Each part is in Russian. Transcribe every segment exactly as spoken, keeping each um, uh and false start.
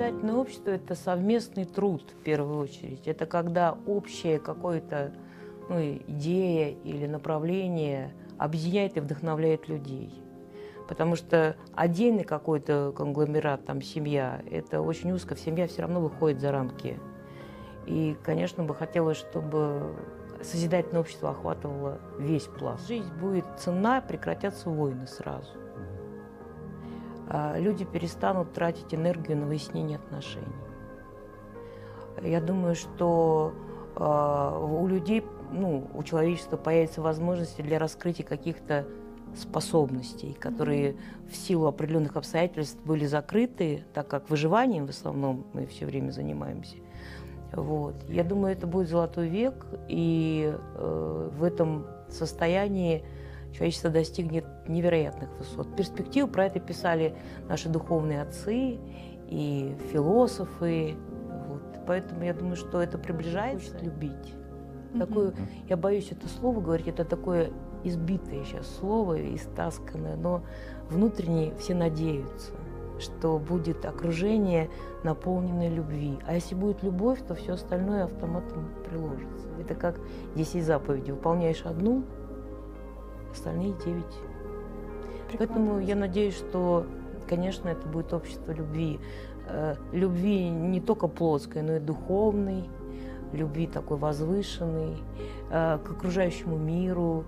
Созидательное общество – это совместный труд, в первую очередь. Это когда общее какое-то, ну, идея или направление объединяет и вдохновляет людей. Потому что отдельный какой-то конгломерат, там, семья, это очень узко, семья все равно выходит за рамки. И, конечно, бы хотелось, чтобы созидательное общество охватывало весь пласт. Жизнь будет ценна, прекратятся войны сразу. Люди перестанут тратить энергию на выяснение отношений. Я думаю, что у людей, ну, у человечества появятся возможности для раскрытия каких-то способностей, которые в силу определенных обстоятельств были закрыты, так как выживанием в основном мы все время занимаемся. Вот. Я думаю, это будет золотой век, и э, в этом состоянии человечество достигнет невероятных высот. Перспективу про это писали наши духовные отцы и философы. Вот. Поэтому я думаю, что это приближается. Хочет любить. Mm-hmm. Такое, я боюсь это слово говорить, это такое избитое сейчас слово, истасканное, но внутренне все надеются, что будет окружение, наполненное любви. А если будет любовь, то все остальное автоматом приложится. Это как десять заповедей. Выполняешь одну, остальные девять. Прикольно. Поэтому я надеюсь, что, конечно, это будет общество любви. Любви не только плотской, но и духовной, любви такой возвышенной, к окружающему миру,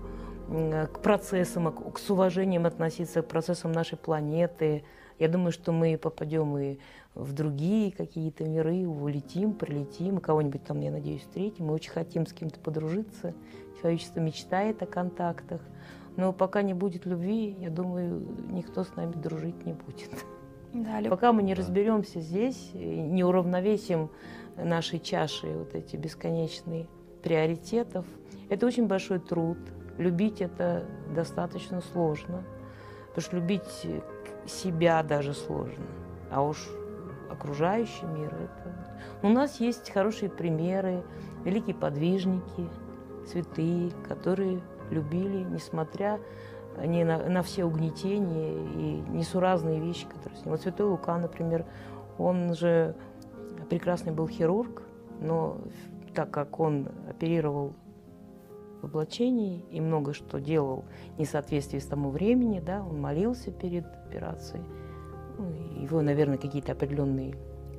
к процессам, к с уважением относиться к процессам нашей планеты. Я думаю, что мы попадем и в другие какие-то миры, улетим, прилетим, кого-нибудь там, я надеюсь, встретим. Мы очень хотим с кем-то подружиться. Человечество мечтает о контактах. Но пока не будет любви, я думаю, никто с нами дружить не будет. Да, люб... Пока мы не разберемся здесь, не уравновесим наши чаши, вот эти бесконечные приоритетов, это очень большой труд. Любить это достаточно сложно, потому что любить себя даже сложно, а уж окружающий мир это... У нас есть хорошие примеры, великие подвижники, святые, которые любили, несмотря ни на, на все угнетения и несуразные вещи, которые с ним. Вот святой Лука, например, он же прекрасный был хирург, но так как он оперировал в облачении и много что делал не в соответствии с тому времени, да, он молился перед операцией, ну, его, наверное, какие-то определенные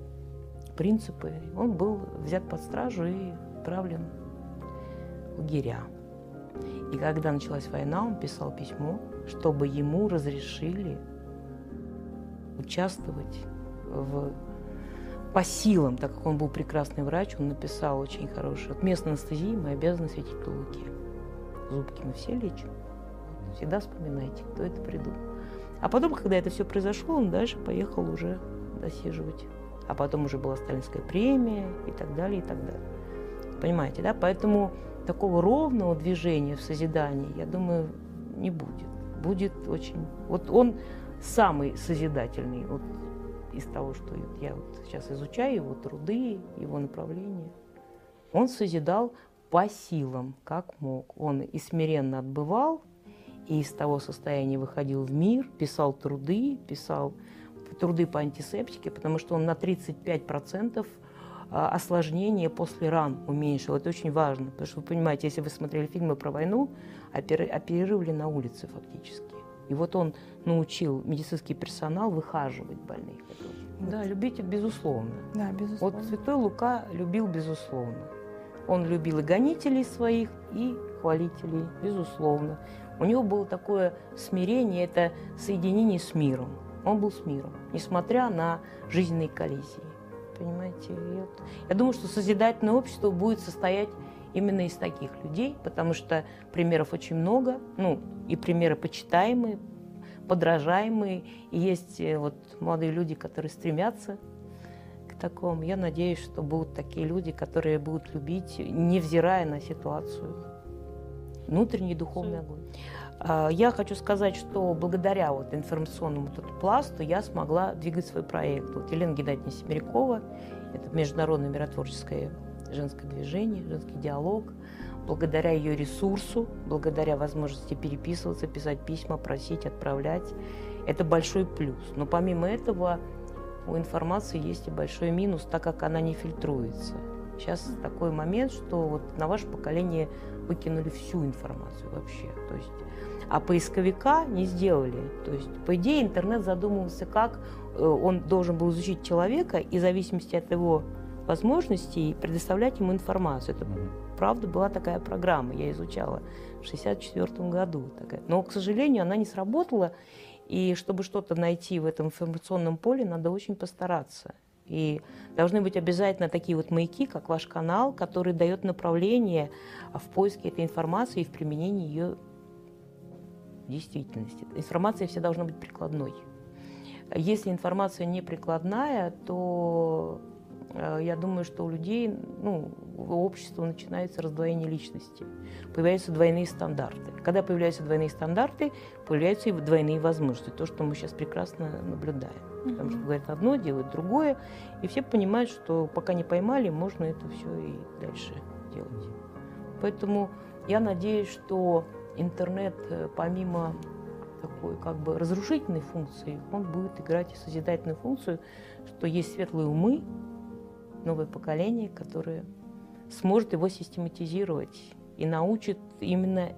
принципы, он был взят под стражу и отправлен в лагеря. И когда началась война, он писал письмо, чтобы ему разрешили участвовать в... по силам, так как он был прекрасный врач, он написал очень хороший. Вот вместо анестезии мы обязаны светить по Луке. Зубки мы все лечим. Всегда вспоминайте, кто это придумал. А потом, когда это все произошло, он дальше поехал уже досиживать. А потом уже была сталинская премия и так далее, и так далее. Понимаете, да? Поэтому такого ровного движения в созидании, я думаю, не будет. Будет очень... Вот он самый созидательный вот, из того, что я вот сейчас изучаю, его труды, его направления. Он созидал по силам, как мог. Он и смиренно отбывал, и из того состояния выходил в мир, писал труды, писал труды по антисептике, потому что он на тридцать пять процентов осложнения после ран уменьшил. Это очень важно, потому что вы понимаете, если вы смотрели фильмы про войну, оперировали на улице фактически. И вот он научил медицинский персонал выхаживать больных. Да, любить безусловно. Да, безусловно. Вот святой Лука любил безусловно. Он любил и гонителей своих, и хвалителей, безусловно. У него было такое смирение, это соединение с миром. Он был с миром, несмотря на жизненные коллизии. Понимаете? Вот. Я думаю, что созидательное общество будет состоять именно из таких людей, потому что примеров очень много, ну, и примеры почитаемые, подражаемые, и есть вот молодые люди, которые стремятся к такому. Я надеюсь, что будут такие люди, которые будут любить, невзирая на ситуацию. Внутренний духовный огонь. Я хочу сказать, что благодаря вот информационному вот этому пласту я смогла двигать свой проект. Вот Елена Геннадьевна Семерякова, это международное миротворческое женское движение, женский диалог. Благодаря ее ресурсу, благодаря возможности переписываться, писать письма, просить, отправлять, это большой плюс. Но помимо этого у информации есть и большой минус, так как она не фильтруется. Сейчас такой момент, что вот на ваше поколение выкинули всю информацию вообще. То есть, а поисковика не сделали. То есть, по идее, интернет задумывался, как он должен был изучить человека и в зависимости от его возможностей предоставлять ему информацию. Это, правда, была такая программа, я изучала в шестьдесят четвёртом году. Такая. Но, к сожалению, она не сработала, и чтобы что-то найти в этом информационном поле, надо очень постараться. И должны быть обязательно такие вот маяки, как ваш канал, который дает направление в поиске этой информации и в применении ее в действительности. Информация всегда должна быть прикладной. Если информация не прикладная, то я думаю, что у людей, ну, у общества начинается раздвоение личности, появляются двойные стандарты. Когда появляются двойные стандарты, появляются и двойные возможности, то, что мы сейчас прекрасно наблюдаем. Mm-hmm. Потому что говорят одно, делают другое, и все понимают, что пока не поймали, можно это все и дальше делать. Поэтому я надеюсь, что интернет, помимо такой как бы разрушительной функции, он будет играть и созидательную функцию, что есть светлые умы, новое поколение, которое сможет его систематизировать и научит именно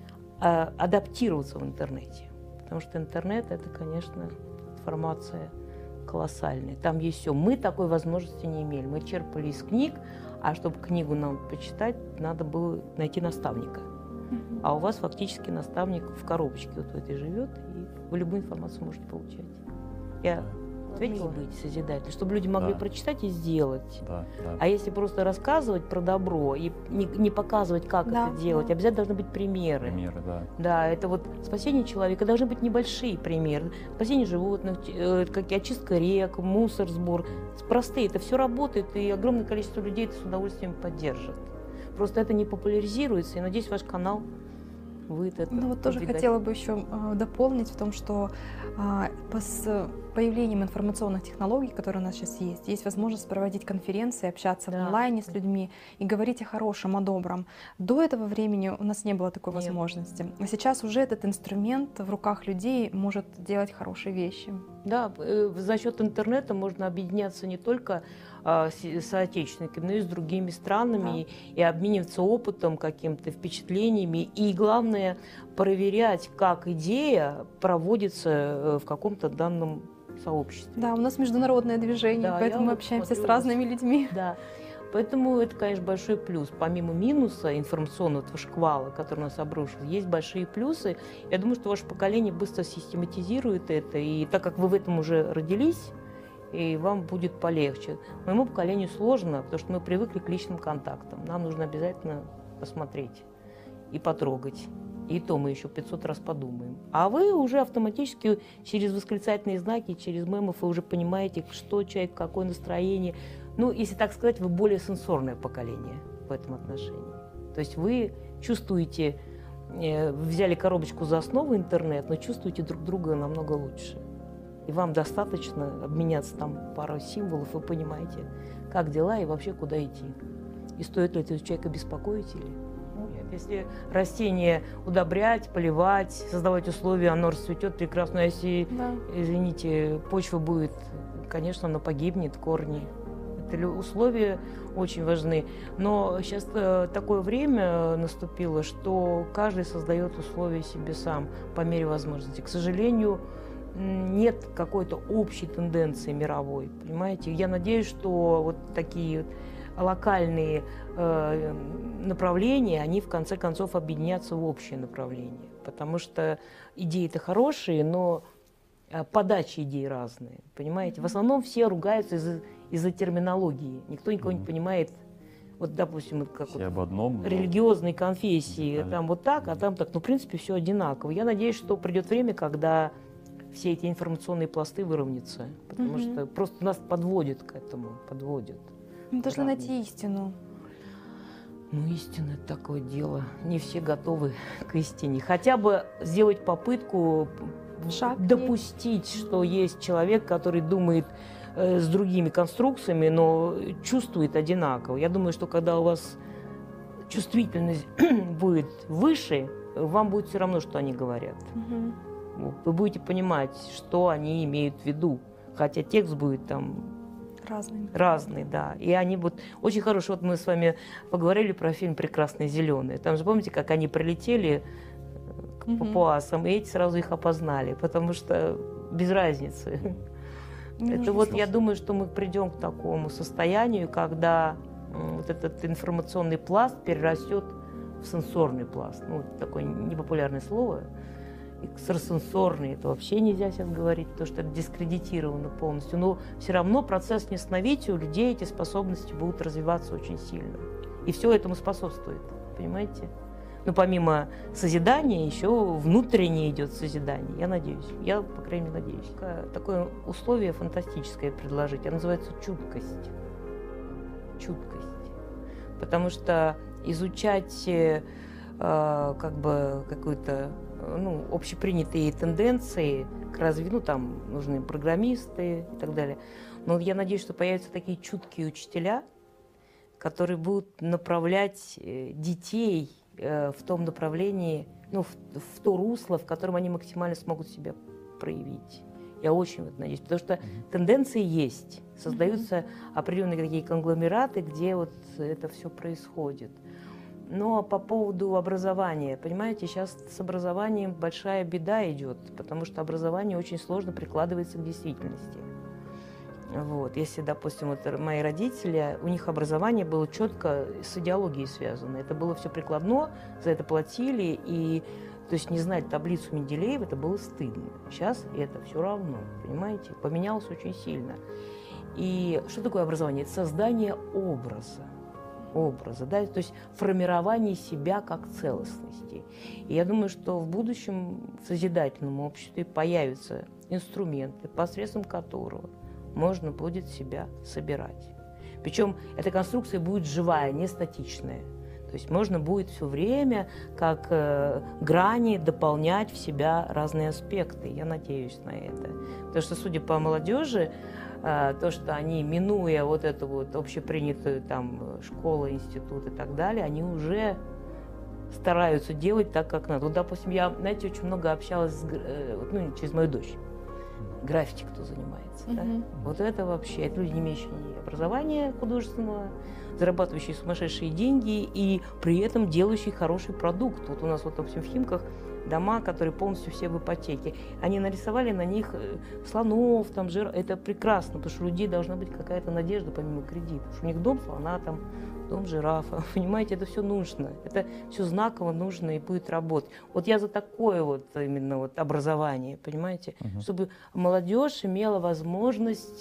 э, адаптироваться в интернете. Потому что интернет – это, конечно, информация колоссальная. Там есть все. Мы такой возможности не имели. Мы черпали из книг, а чтобы книгу нам почитать, надо было найти наставника. Mm-hmm. А у вас фактически наставник в коробочке вот в этой живет, и вы любую информацию можете получать. Я ответила? Быть созидательным, чтобы люди могли да. прочитать и сделать. Да, да. А если просто рассказывать про добро и не, не показывать, как да, это делать, да. обязательно должны быть примеры. Примеры, да. Да, это вот спасение человека, должны быть небольшие примеры. Спасение животных, как очистка рек, мусор, сбор. Простые, это все работает, и огромное количество людей это с удовольствием поддержит. Просто это не популяризируется, и, надеюсь, ваш канал будет это Ну вот тоже продвигать. хотела бы еще э, дополнить в том, что э, с появлением информационных технологий, которые у нас сейчас есть, есть возможность проводить конференции, общаться да. в онлайне с людьми и говорить о хорошем, о добром. До этого времени у нас не было такой Нет. возможности. А сейчас уже этот инструмент в руках людей может делать хорошие вещи. Да, э, за счет интернета можно объединяться не только э, с соотечественниками, но и с другими странами, да. и, и обмениваться опытом, какими-то впечатлениями. И главное, проверять, как идея проводится в каком-то данном сообществе. Да, у нас международное движение, да, поэтому мы вот общаемся смотрю, с разными людьми. Да. Поэтому это, конечно, большой плюс. Помимо минуса информационного шквала, который у нас обрушил, есть большие плюсы. Я думаю, что ваше поколение быстро систематизирует это, и так как вы в этом уже родились, и вам будет полегче. Моему поколению сложно, потому что мы привыкли к личным контактам. Нам нужно обязательно посмотреть и потрогать. И то мы еще пятьсот раз подумаем. А вы уже автоматически через восклицательные знаки, через мемов вы уже понимаете, что человек, какое настроение. Ну, если так сказать, вы более сенсорное поколение в этом отношении. То есть вы чувствуете, э, взяли коробочку за основу интернет, но чувствуете друг друга намного лучше. И вам достаточно обменяться там парой символов, вы понимаете, как дела и вообще куда идти. И стоит ли этого человека беспокоить или нет. Если растение удобрять, поливать, создавать условия, оно расцветет прекрасно. А если, да. извините, почва будет, конечно, оно погибнет, корни. Это условия очень важны. Но сейчас такое время наступило, что каждый создает условия себе сам по мере возможности. К сожалению, нет какой-то общей тенденции мировой, понимаете? Я надеюсь, что вот такие локальные э, направления, они в конце концов объединятся в общее направление. Потому что идеи-то хорошие, но подачи идей разные, понимаете? В основном все ругаются из-за, из-за терминологии. Никто никого mm-hmm. не понимает. Вот, допустим, как вот об одном, религиозной конфессии, да. там вот так, а там так. Ну, в принципе, все одинаково. Я надеюсь, что придет время, когда все эти информационные пласты выровнятся. Потому mm-hmm. что просто нас подводят к этому, подводят. Мы должны найти истину. Ну, истина – это такое дело. Не все готовы к истине. Хотя бы сделать попытку Шаг допустить, есть. Что есть человек, который думает э, с другими конструкциями, но чувствует одинаково. Я думаю, что когда у вас чувствительность будет выше, вам будет все равно, что они говорят. Угу. Вы будете понимать, что они имеют в виду. хотя текст будет там разный. Разный, да. И они вот очень хорошие. Вот мы с вами поговорили про фильм «Прекрасные зеленые». Там же помните, как они прилетели к угу. папуасам, и эти сразу их опознали, потому что без разницы. Не Это вот я думаю, что мы придем к такому состоянию, когда вот этот информационный пласт перерастет в сенсорный пласт. Ну, такое непопулярное слово. Экстрасенсорный, это вообще нельзя сейчас говорить, потому что это дискредитировано полностью. Но все равно процесс несновития у людей эти способности будут развиваться очень сильно. И все этому способствует, понимаете? Но помимо созидания еще внутреннее идет созидание, я надеюсь. Я, по крайней мере, надеюсь. Такое условие фантастическое предложить, оно называется чуткость. Чуткость. Потому что изучать э, как бы какую-то ну, общепринятые тенденции к развитию, ну, там нужны программисты и так далее. Но я надеюсь, что появятся такие чуткие учителя, которые будут направлять детей в том направлении, ну, в, в то русло, в котором они максимально смогут себя проявить. Я очень вот надеюсь, потому что mm-hmm. тенденции есть, создаются mm-hmm. определенные такие конгломераты, где вот это все происходит. Но по поводу образования, понимаете, сейчас с образованием большая беда идет, потому что образование очень сложно прикладывается к действительности. Вот. Если, допустим, вот мои родители, у них образование было четко с идеологией связано. Это было все прикладно, за это платили, и то есть не знать таблицу Менделеева, это было стыдно. Сейчас это все равно, понимаете, поменялось очень сильно. И что такое образование? Это создание образа. образа, да, то есть формирование себя как целостности. И я думаю, что в будущем в созидательном обществе появятся инструменты, посредством которого можно будет себя собирать. Причем эта конструкция будет живая, не статичная. То есть можно будет все время как э, грани дополнять в себя разные аспекты. Я надеюсь на это. Потому что, судя по молодежи, то, что они, минуя вот эту вот общепринятую там школу, институт и так далее, они уже стараются делать так, как надо. Вот, допустим, я, знаете, очень много общалась с, ну, через мою дочь. Граффити кто занимается. Mm-hmm. Да? Вот это вообще, это люди, не имеющие образования художественного, зарабатывающие сумасшедшие деньги и при этом делающие хороший продукт. Вот у нас, вот, допустим, в Химках дома, которые полностью все в ипотеке. Они нарисовали на них слонов, там, жир. Это прекрасно, потому что у людей должна быть какая-то надежда помимо кредита. Потому что у них дом слона, там, дом жирафа. Понимаете, это все нужно. Это все знаково нужно и будет работать. Вот я за такое вот именно вот образование, понимаете, угу. чтобы молодежь имела возможность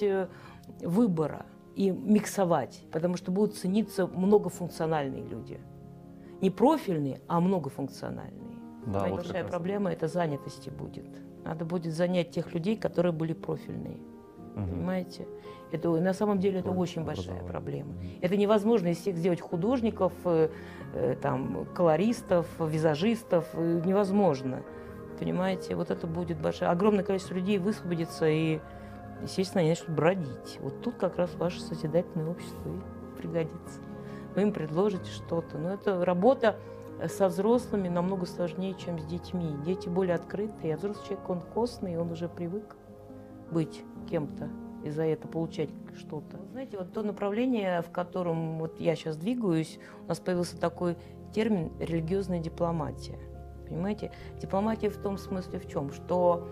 выбора и миксовать, потому что будут цениться многофункциональные люди. Не профильные, а многофункциональные. Да, Моя вот большая проблема – это занятости будет. Надо будет занять тех людей, которые были профильные. Угу. Понимаете? Это, на самом деле это очень большая проблема. Угу. Это невозможно из всех сделать художников, э, э, там, колористов, визажистов. Э, невозможно. Понимаете? Вот это будет большое. Огромное количество людей высвободится и, естественно, они начнут бродить. Вот тут как раз ваше созидательное общество и пригодится. Вы им предложите что-то. Но это работа со взрослыми намного сложнее, чем с детьми. Дети более открытые, а взрослый человек, он костный, он уже привык быть кем-то и за это получать что-то. Знаете, вот то направление, в котором вот я сейчас двигаюсь, у нас появился такой термин «религиозная дипломатия». Понимаете? Дипломатия в том смысле в чем? Что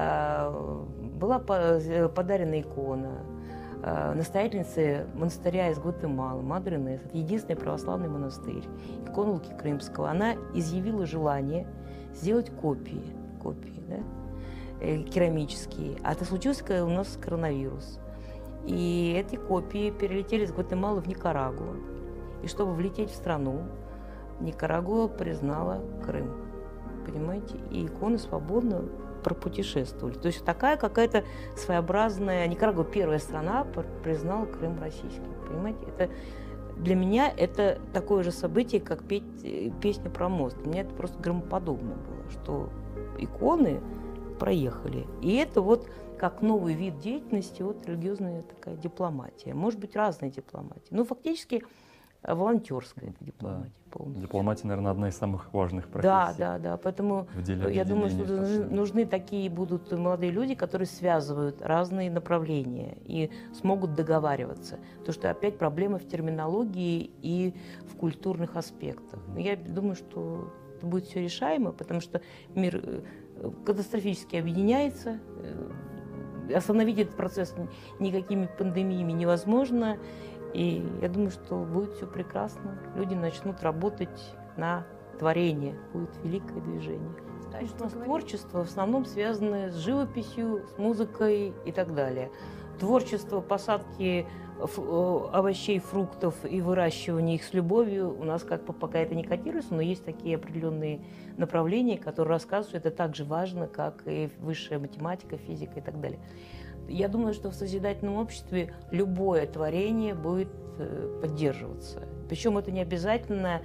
э, была подарена икона, настоятельницы монастыря из Гватемалы, Мадре Инесс, это единственный православный монастырь, икона Луки Крымского, она изъявила желание сделать копии, копии, да, керамические. А это случилось, когда у нас коронавирус. И эти копии перелетели из Гватемалы в Никарагуа. И чтобы влететь в страну, Никарагуа признала Крым. Понимаете? И иконы свободно пропутешествовали. То есть такая какая-то своеобразная... Никарагуа первая страна признала Крым российским. Понимаете? Это, для меня это такое же событие, как петь песню про мост. Для меня это просто громоподобно было, что иконы проехали. И это вот как новый вид деятельности, вот религиозная такая дипломатия. Может быть, разная дипломатия. Но фактически волонтерская это дипломатия. Да. Дипломатия, наверное, одна из самых важных профессий. Да, да, да. Поэтому я думаю, что нужны, нужны такие будут молодые люди, которые связывают разные направления и смогут договариваться. Потому что опять проблема в терминологии и в культурных аспектах. Но я думаю, что это будет все решаемо, потому что мир катастрофически объединяется. Остановить этот процесс никакими пандемиями невозможно. И я думаю, что будет все прекрасно. Люди начнут работать на творение. Будет великое движение. Потому что у нас творчество в основном связано с живописью, с музыкой и так далее. Творчество посадки овощей, фруктов и выращивания их с любовью у нас как бы пока это не котируется, но есть такие определенные направления, которые рассказывают, что это так же важно, как и высшая математика, физика и так далее. Я думаю, что в созидательном обществе любое творение будет поддерживаться. Причем это не обязательно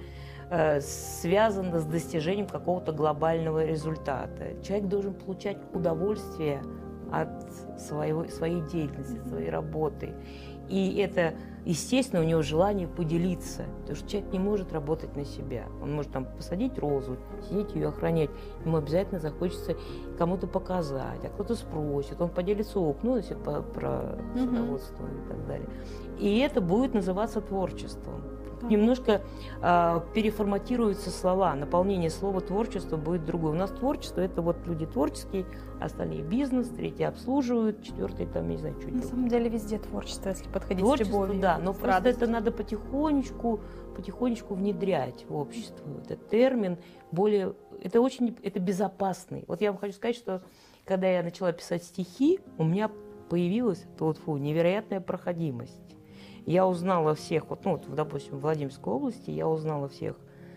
связано с достижением какого-то глобального результата. Человек должен получать удовольствие от своего, своей деятельности, от своей работы. И это, естественно, у него желание поделиться. Потому что человек не может работать на себя. Он может там посадить розу, сидеть ее охранять. Ему обязательно захочется кому-то показать, а кто-то спросит, он поделится опытом, ну, если по, про садоводство mm-hmm. и так далее. И это будет называться творчеством. Mm-hmm. Немножко э, переформатируются слова. Наполнение слова творчество будет другое. У нас творчество – это вот люди творческие, остальные бизнес, третьи обслуживают, четвертые там, я не знаю, что На делают. самом деле везде творчество, если подходить творчество, с любовью. Да, но просто радостью. это надо потихонечку, потихонечку внедрять в общество. Этот термин более, это очень, это безопасный. Вот я вам хочу сказать, что когда я начала писать стихи, у меня появилась вот, фу, невероятная проходимость. Я узнала всех, вот, ну, вот, допустим, в Владимирской области я узнала всех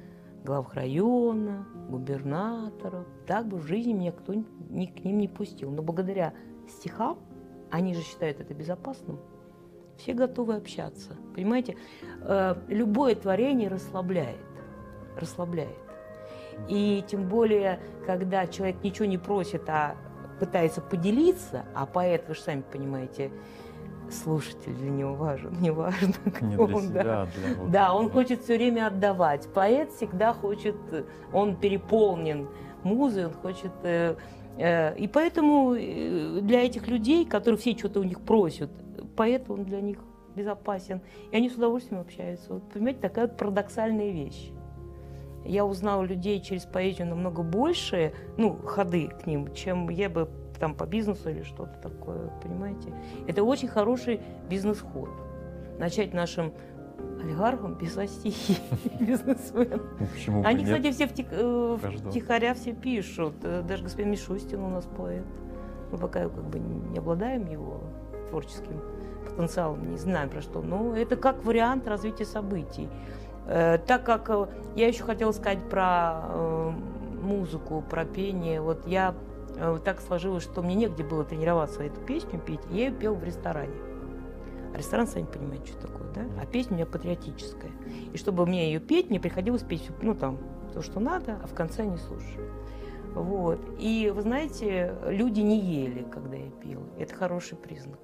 глав района, губернаторов. Так бы в жизни меня кто ни, к ним не пустил. Но благодаря стихам, они же считают это безопасным, все готовы общаться. Понимаете, э, любое творение расслабляет. Расслабляет. И тем более, когда человек ничего не просит, а пытается поделиться, а поэт, вы же сами понимаете, слушатель для него важен, не важно, кто не для он. Себя, Да. Для вот, да, он хочет все время отдавать. Поэт всегда хочет, он переполнен музой, он хочет... Э, э, и поэтому для этих людей, которые все что-то у них просят, поэт, он для них безопасен. И они с удовольствием общаются. Вот, понимаете, такая вот парадоксальная вещь. Я узнала людей через поэзию намного больше, ну, ходы к ним, чем я бы там по бизнесу или что-то такое, понимаете. Это очень хороший бизнес-ход. Начать нашим олигархам писать стихи, бизнесменам. Почему Они, нет? кстати, все втих, э, втихаря все пишут. Даже господин Мишустин у нас поэт. Мы пока как бы не обладаем его творческим потенциалом, не знаем про что. Но это как вариант развития событий. Э, так как э, я еще хотела сказать про э, музыку, про пение. Вот я э, так сложилось, что мне негде было тренироваться эту песню петь. Я ее пела в ресторане. А ресторан, сами понимаете, что такое, да? А песня у меня патриотическая. И чтобы мне ее петь, мне приходилось петь, ну, там, то, что надо, а в конце не слушаю. Вот. И, вы знаете, люди не ели, когда я пела. Это хороший признак.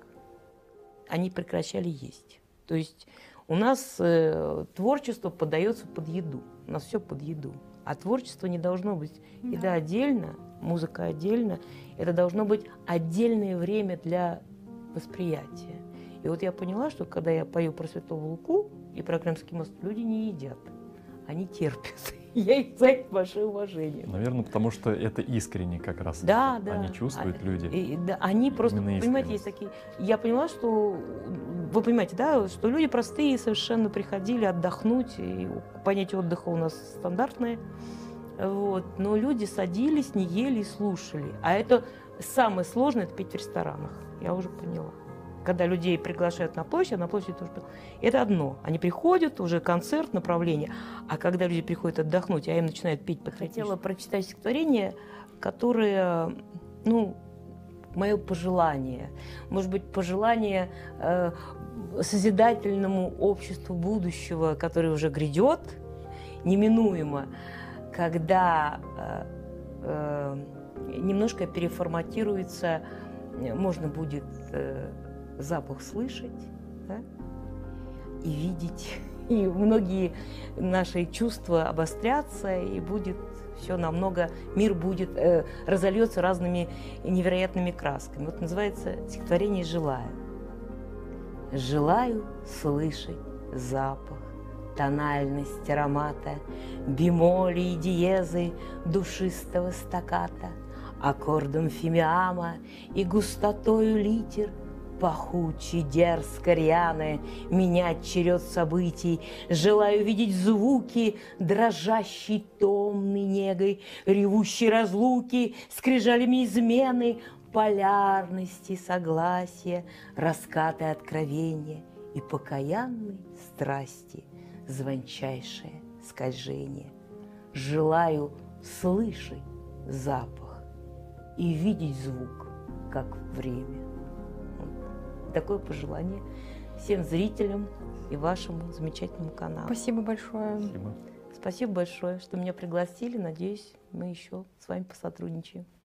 Они прекращали есть. То есть у нас э, творчество подается под еду. У нас все под еду. А творчество не должно быть еда да. отдельно, музыка отдельно. Это должно быть отдельное время для восприятия. И вот я поняла, что когда я пою про Святого Луку и про Крымский мост, люди не едят, они терпят. Я их за это большое уважение. Наверное, потому что это искренне как раз. Да, да. Они чувствуют, а, люди. И, да, они просто, понимаете, есть такие... Я поняла, что... Вы понимаете, да, что люди простые совершенно приходили отдохнуть, и понятие отдыха у нас стандартное. Вот. Но люди садились, не ели и слушали. А это самое сложное, это петь в ресторанах. Я уже поняла. Когда людей приглашают на площадь, а на площади тоже... Это одно. Они приходят, уже концерт, направление. А когда люди приходят отдохнуть, а им начинают петь патриотически. Хотела прочитать стихотворение, которое, ну, мое пожелание. Может быть, пожелание э, созидательному обществу будущего, которое уже грядет, неминуемо, когда э, э, немножко переформатируется, можно будет... Э, запах слышать, да, и видеть и многие наши чувства обострятся, и будет все намного, мир будет, э, разольется разными невероятными красками. Вот называется стихотворение «Желаю». Желаю слышать запах, тональность аромата, бемоли и диезы душистого стакката, аккордом фимиама и густотою литер, пахучий, дерзко, рьяно менять черед событий. Желаю видеть звуки, дрожащей томной негой, ревущей разлуки, скрижалями измены, полярности согласия, раскаты откровения и покаянной страсти звончайшее скольжение. Желаю слышать запах и видеть звук, как время. Вот такое пожелание всем зрителям и вашему замечательному каналу. Спасибо большое. Спасибо. Спасибо большое, что меня пригласили. Надеюсь, мы еще с вами посотрудничаем.